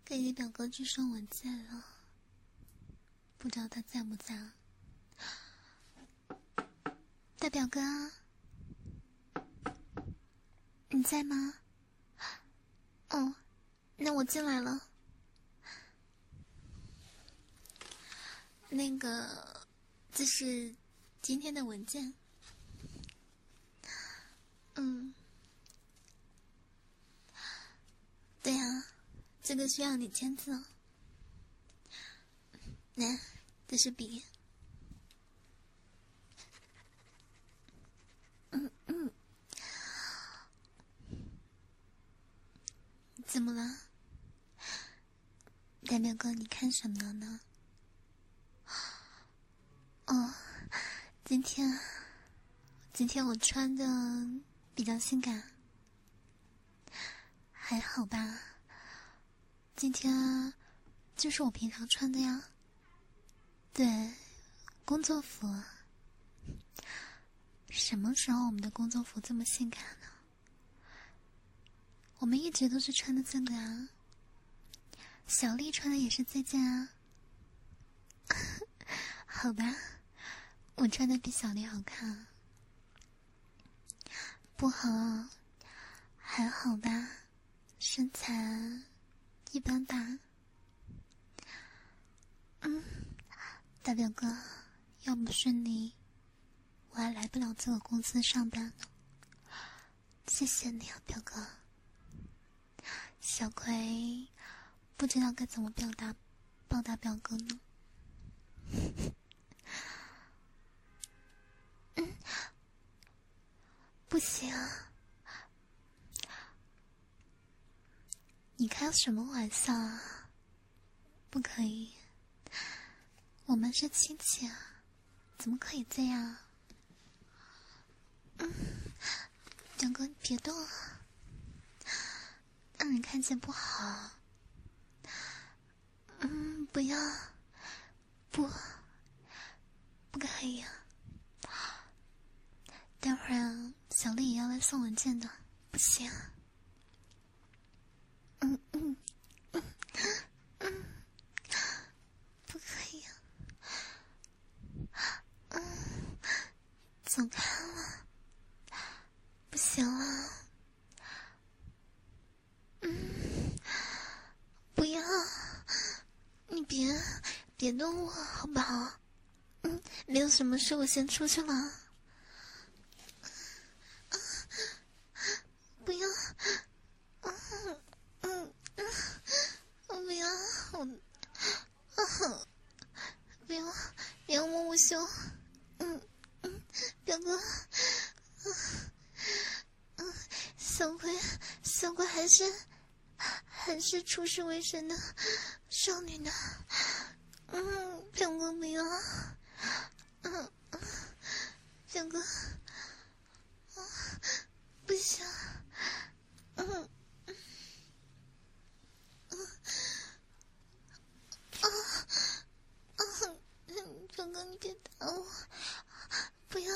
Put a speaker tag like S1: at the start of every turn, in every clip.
S1: 给你表哥去送文件了，不知道他在不在啊？大表哥，你在吗？哦，那我进来了。那个，这是今天的文件。对啊，这个需要你签字哦。来，这是笔。怎么了？大表哥，你看什么了呢？哦，今天我穿的比较性感，还好吧？今天就是我平常穿的呀。对，工作服。什么时候我们的工作服这么性感呢？我们一直都是穿的这个啊。小丽穿的也是这件啊。好吧，我穿的比小丽好看。不好，还好吧，身材一般般。大表哥，要不是你，我还来不了这个公司上班呢。谢谢你啊，表哥。小葵不知道该怎么报答表哥呢。不行，你开什么玩笑啊？不可以，我们是亲戚啊，怎么可以这样？表哥，你别动啊，让人看见不好。不要，不可以啊。待会儿小丽也要来送文件的，不行。不可以啊。走开了，不行了。不要，你别动我好不好？没有什么事，我先出去了。不要，我不要，不要摸我胸。表哥，小鬼还是出世未深的少女呢。表哥不要，表哥，不行。表哥，你别打我，不要。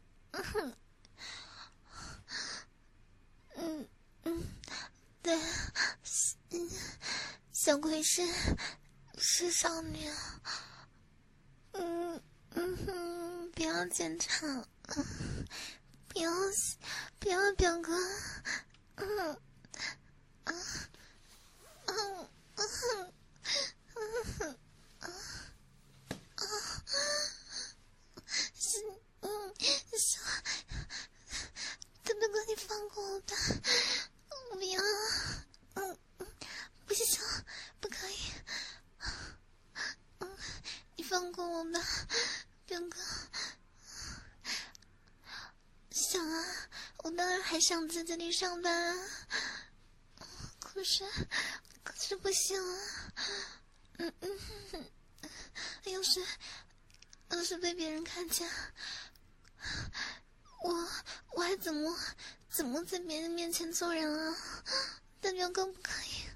S1: 对，小葵是少女。不要检查，不要表哥。大表哥，你放过我吧，我不要。不行，不可以。你放过我吧，表哥。想啊，我当然还想在这里上班啊。可是不行啊。要是被别人看见，我还怎么在别人面前做人啊？大表哥，不可以。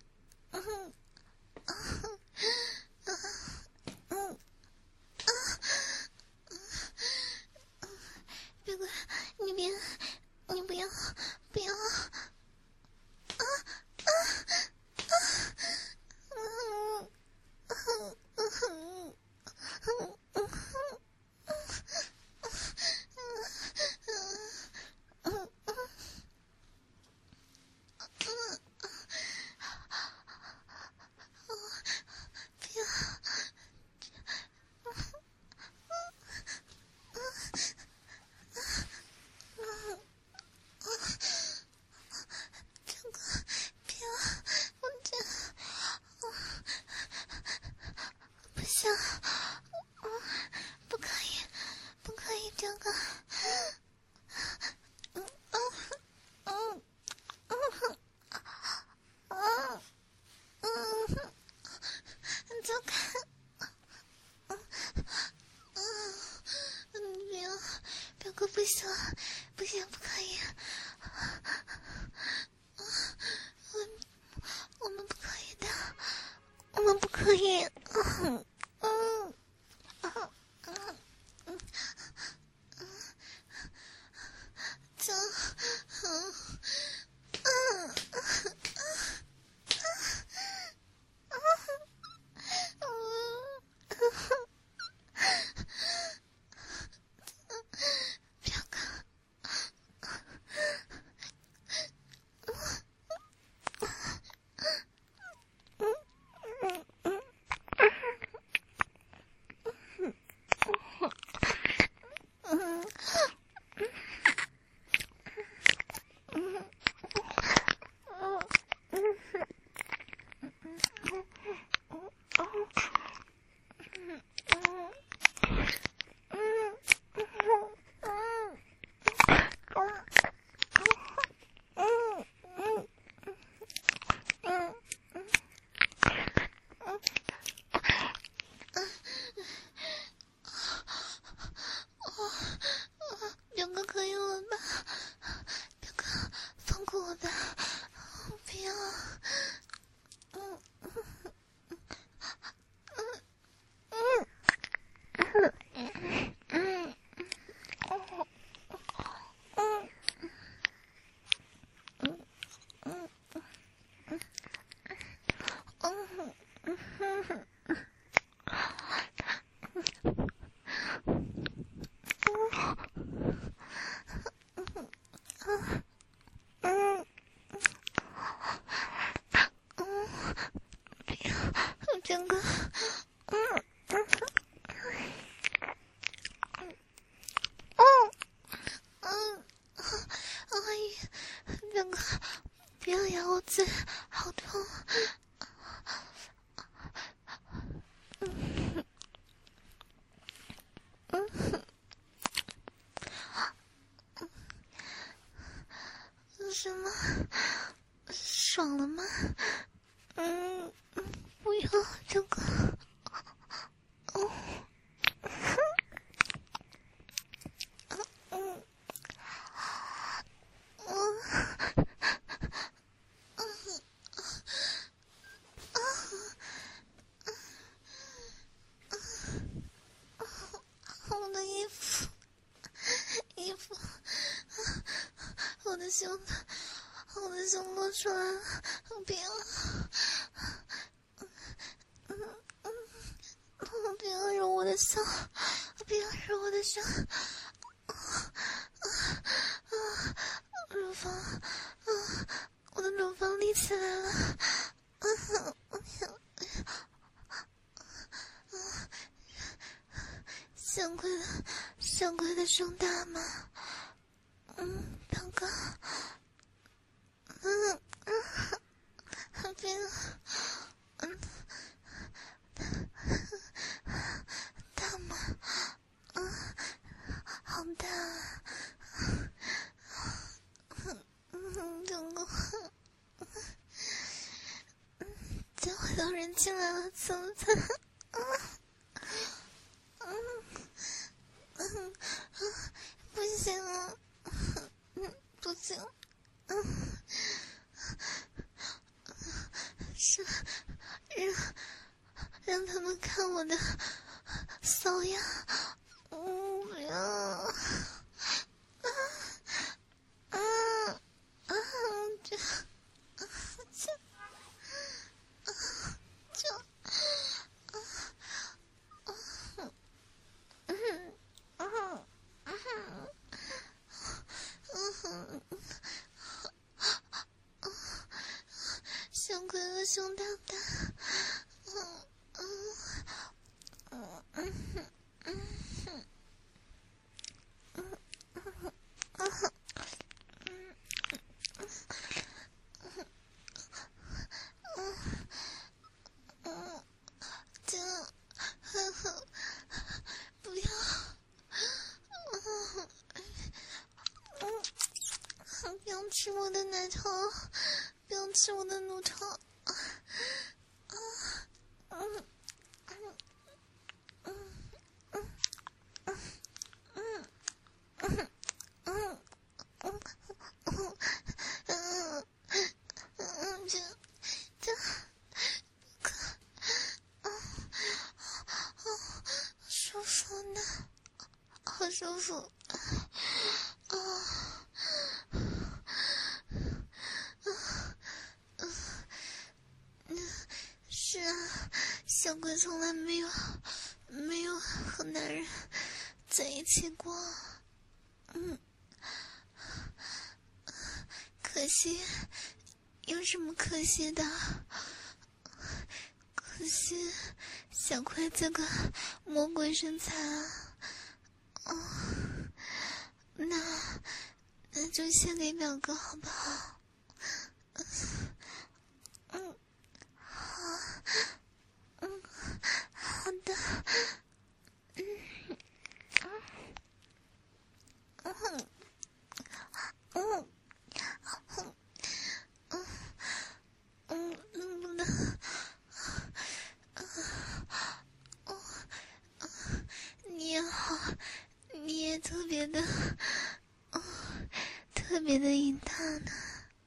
S1: 表哥，你不要。 可以，这，表哥，表哥可以了吧？表哥，放过我吧！不要。表哥，表哥，不要咬我嘴，好痛。什么？爽了吗？不要，表哥。我的衣服，我的胸露出来了，不要，不要揉我的胸，不要揉我的胸，乳房，我的乳房立起来了，想亏的胸大吗？表哥，不要，大吗？好大啊！表哥，这回有人进来了，怎么办？不行了，不行，是让他们看我的骚样，不要，想亏了胸大大，不要，不要吃我的奶头，不要吃我的乳头。 服。是啊，小鬼从来没有和男人在一起过。可惜，有什么可惜的？可惜小葵这个魔鬼身材啊！那就献给表哥好不好？好的。能不能？你也好，你也特别的淫荡呢。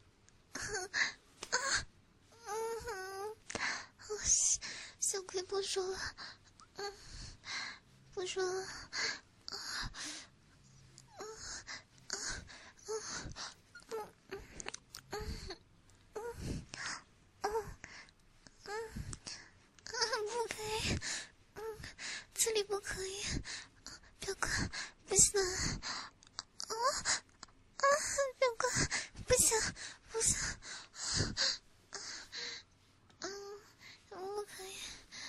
S1: 小葵不说了，不说了。不可以，这里不可以，表哥，不行，表哥，不行，不行，不可以，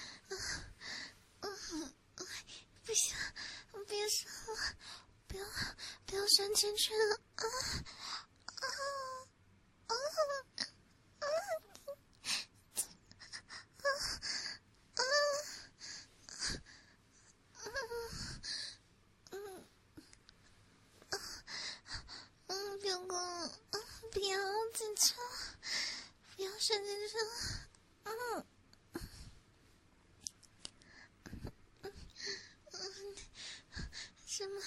S1: 不行，别说了，不要钻进去了，表哥，不要进去了，不要钻进去了，什么？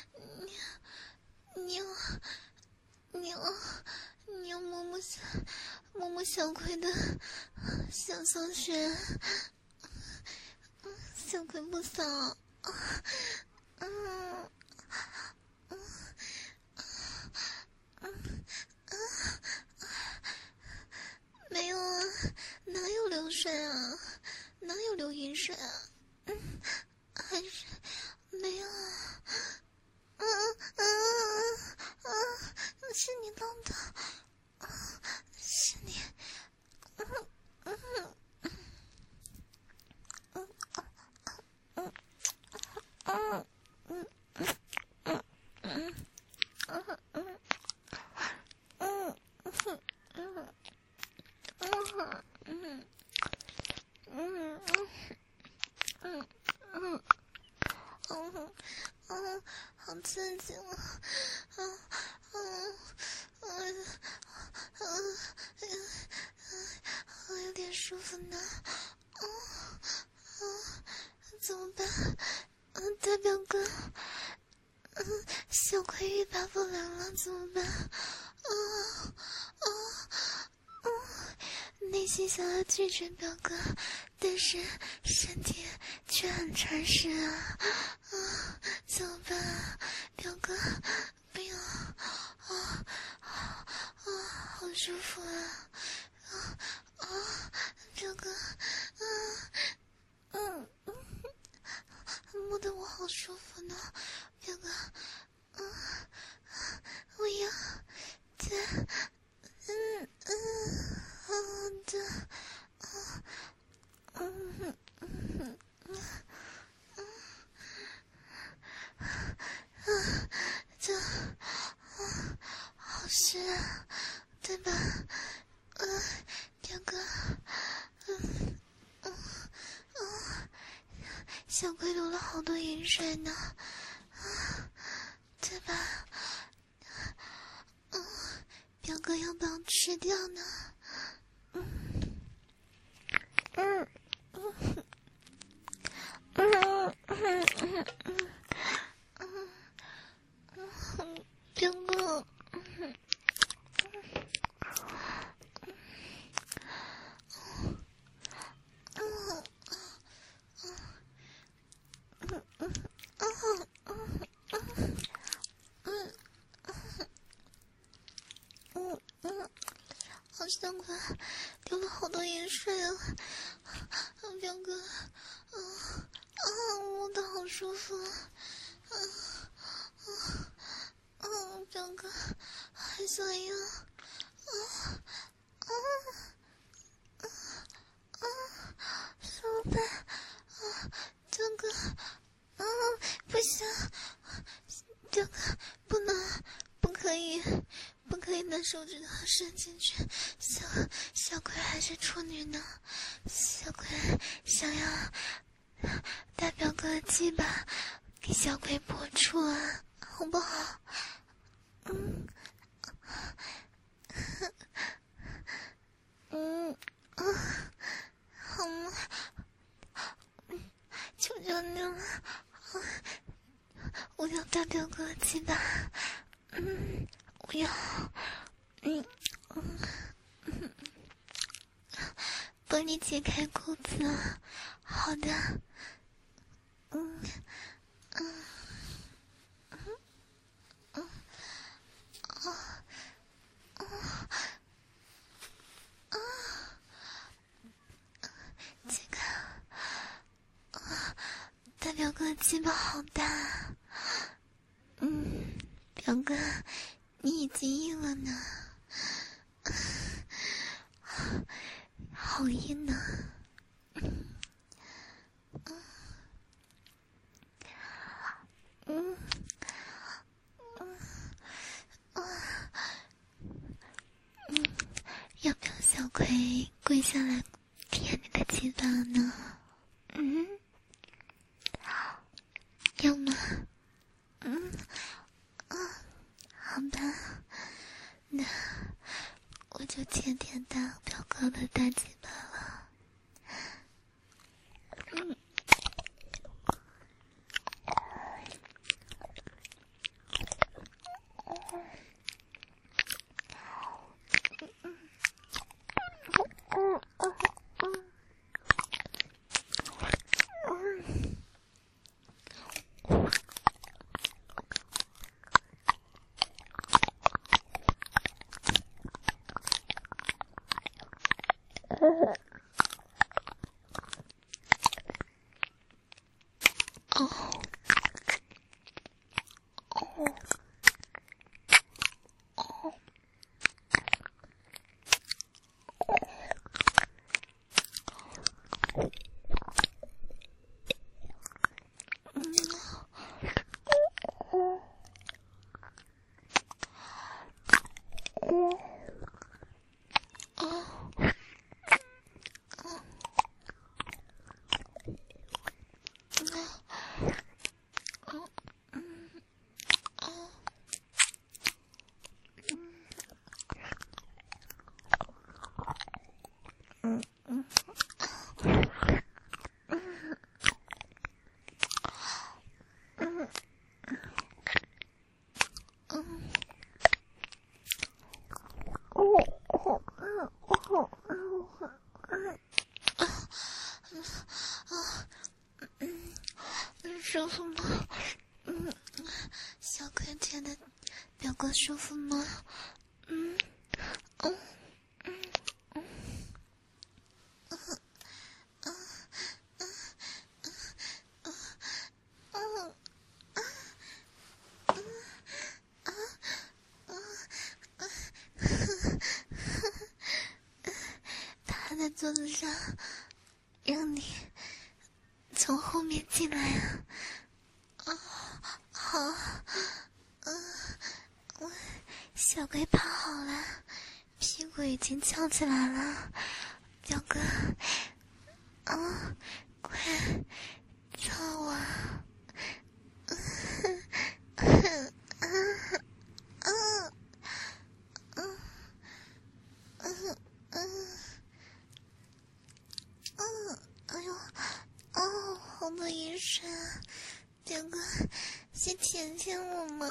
S1: 你要摸摸小葵的小骚穴，小葵不骚，没有啊，哪有流水啊，哪有流饮水啊，还是没有啊，是你弄的，是你，好刺激啊！有点舒服呢。怎么办？大表哥，小葵欲罢不能了，怎么办？内心想要拒绝表哥，但是身体却很诚实啊！怎么办啊？表哥，不要！好舒服啊！表哥，摸得我好舒服呢，表哥，我要再，好的，这，好湿啊，对吧？表哥，小龟流了好多饮水呢，对吧？表哥要不要吃掉呢？表哥， 好像快流了好多盐水啊！表哥，摸得好舒服表哥，还想要，手背，表哥，不行，表哥，不可以拿手指头伸进去，小葵还是处女呢，小葵想要大表哥的鸡巴给小葵破处啊，好不好？好吗？求求你了，我要大表哥的鸡巴，我要，帮你解开裤子啊，好的，这个，大表哥的鸡巴好大，表哥，你已经硬了呢，好硬呢，要不要小葵跪下来舔你的鸡巴呢？要吗？好吧，那我就舔舔大表哥的大鸡巴了。舒服吗？小葵觉得表哥舒服吗？趴在桌子上，让你从后面进来啊！好，小葵趴好了，屁股已经翘起来了，表哥，快操我！哎呦，好多盐水啊！表哥，先舔舔我嘛！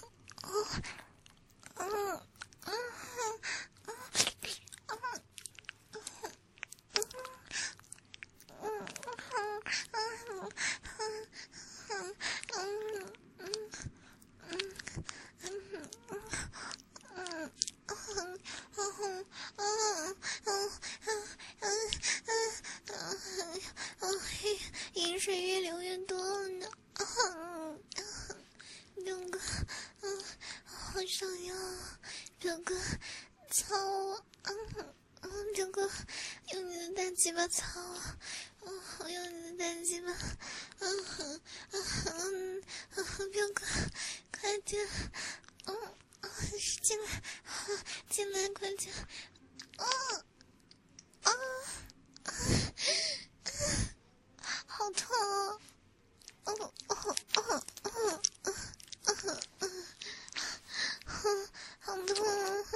S1: 操我！表哥，用你的大鸡巴操我！我用你的大鸡巴！表哥，快点！进来，进来，快点！好痛啊！好痛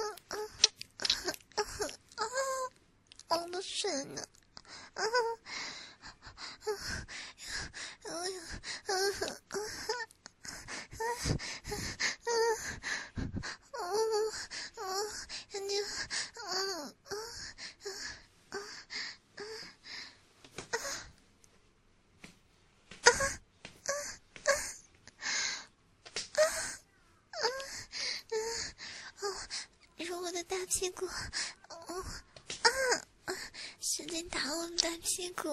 S1: 啊！我都睡呢。揉我的大屁股，使劲打我的大屁股，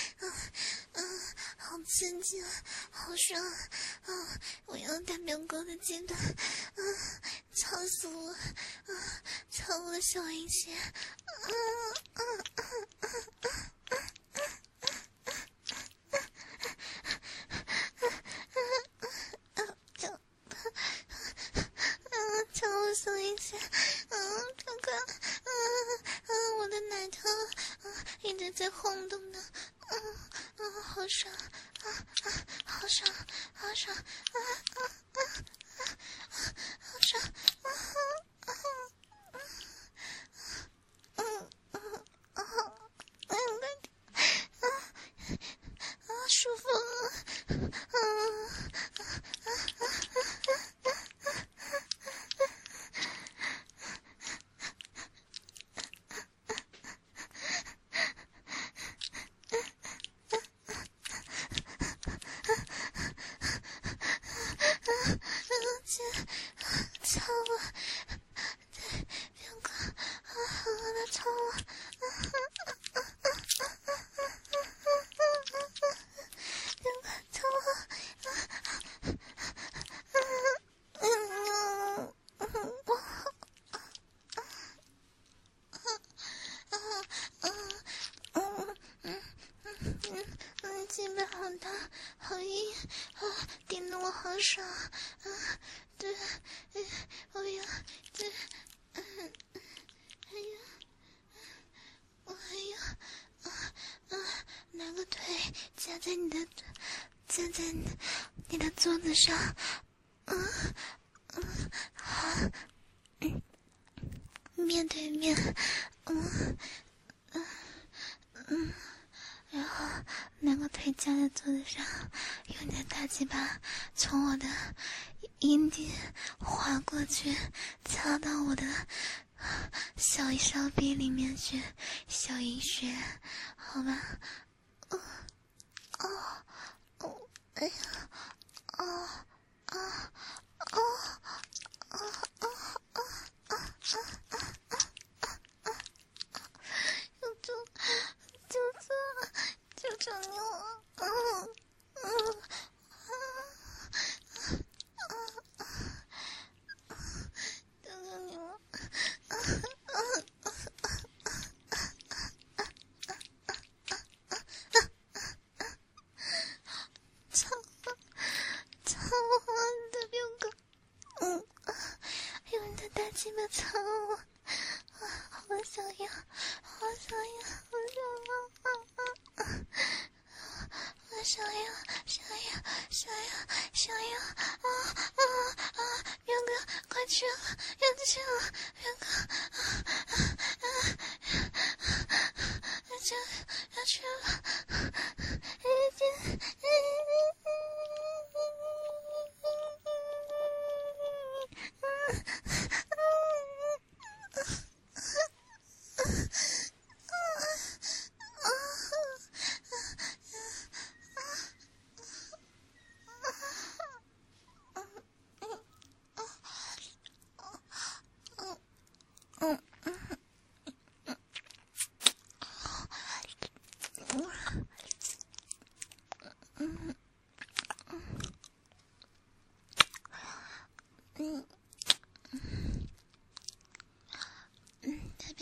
S1: 好刺激，好爽，我要大表哥的鸡巴，操死我，操我的小阴穴，操我小阴穴，表哥，我的奶头，一直在晃动呢，好爽，好爽，好爽，好爽，舒服了，操我！表哥，他操我！表哥操我！鸡巴好大，好硬，顶得我好爽，对，我要，对，我还要，拿个腿夹在你的桌子上，好，面对面，然后拿个腿夹在桌子上，用你的大鸡巴从我的阴蒂滑过去，插到我的小臂里面去，小阴穴，好吧？哎呀，求求你了，求求你了，操我的表哥，用你的大鸡巴操我，好想要，好想要，我想要，表哥，快去了，要去了，表哥，要去了，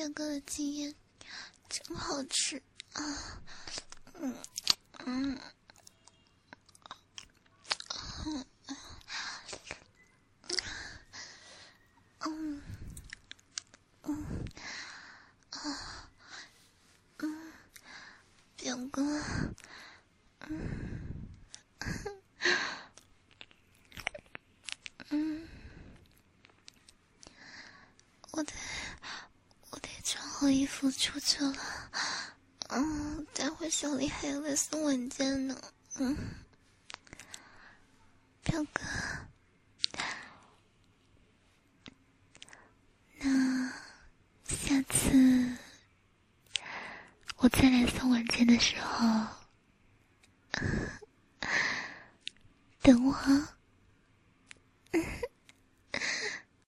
S1: 表哥的经验真好吃啊！表哥，我得穿好衣服出去了。待会小丽还要来送晚餐呢。表哥，那下次我再来送晚餐的时候，等我啊。